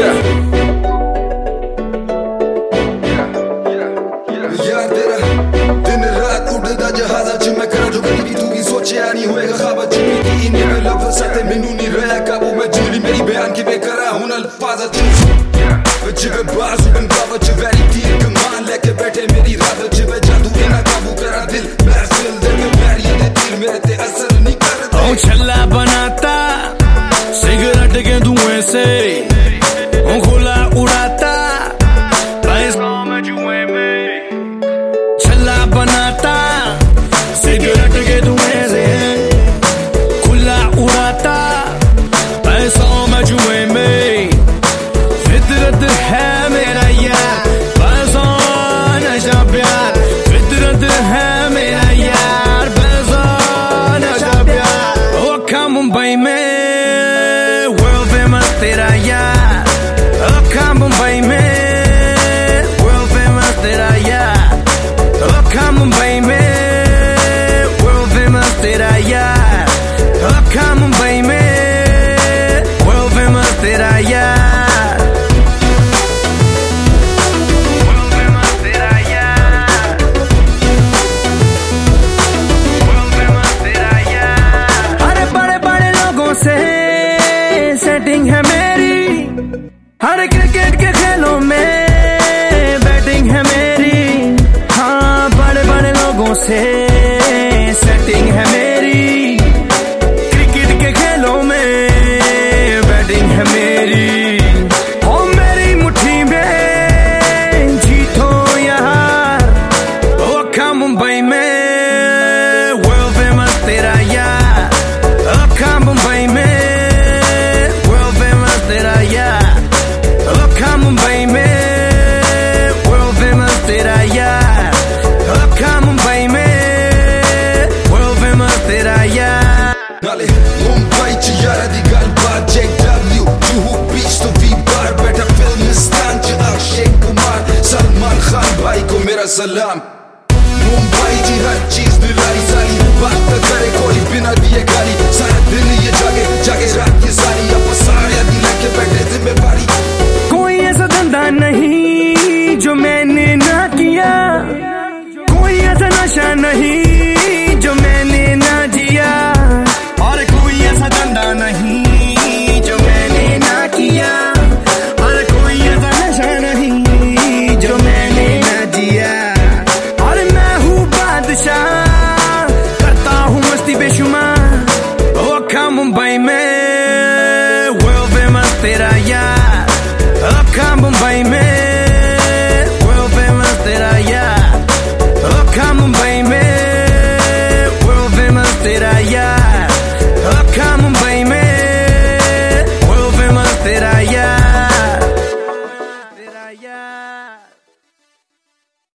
यार तेरा दिन रात उड़दा जहाज़ा च मैं करा जो कदी भी तू भी सोचेआ नहीं होएगा ख्वाबा च बीती इन्ने में लफ्ज़ ते मैनू नहीं रहा काबू में जिंदगी मेरी बयान किवें करा हुन अल्फाज़ा च जिवें बाज़ उड़न बाबा च वैली तीर कमान लेके बैठे मेरी रात च वे जादू इना काबू करा दिल महफिल दे में बैरियर दे तीर मेरे ते असर नहीं करदे ओ छल्ला बनाता सिगरेट के धुएं से ओ खुला उड़ाता पैसों में जुए में छल्ला बनाता सिगरेट के धुएं से खुला उड़ाता पैसों में जुए में फितरत है मेरा यार पैसों नशा प्यार फितरत है मेरा यार पैसों नशा प्यार ओ खा मुंबई में तेरा यार अखा मुंबई में वर्ल्ड फेमस तेरा यार अखा मुंबई में वर्ल्ड फेमस तेरा यार अखा मुंबई में वर्ल्ड फेमस तेरा यार वर्ल्ड फेमस तेरा यार वर्ल्ड फेमस तेरा यार अरे बड़े बड़े लोगों से सेटिंग है मेरी हर क्रिकेट के खेलों में बैटिंग है मेरी हाँ बड़े बड़े लोगों से सेटिंग है मेरी क्रिकेट के खेलों में बैटिंग है मेरी ओ मेरी मुट्ठी में जीतो यार ओ अखा मुंबई में वर्ल्ड फेमस तेरा यार अखा मुंबई में तेरा यार अखा मुंबई में वर्ल्ड फेमस तेरा यार अखा मुंबई में वर्ल्ड फेमस तेरा यार नाले मुंबई च यारा दी गलबात JW जूहू बीच तो भी बार बैठा फिल्मिस्तान च अक्षय कुमार सलमान खान भाई को मेरा सलाम मुंबई ची हर चीज निराली साली बात न करे कोई बिना दिए गाली सारा दिन ये जागे जागे रात ये सारी अब सारे दिल के बैठे जिम्मेवारी कोई ऐसा धंधा नहीं जो मैंने ना किया कोई ऐसा नशा नहीं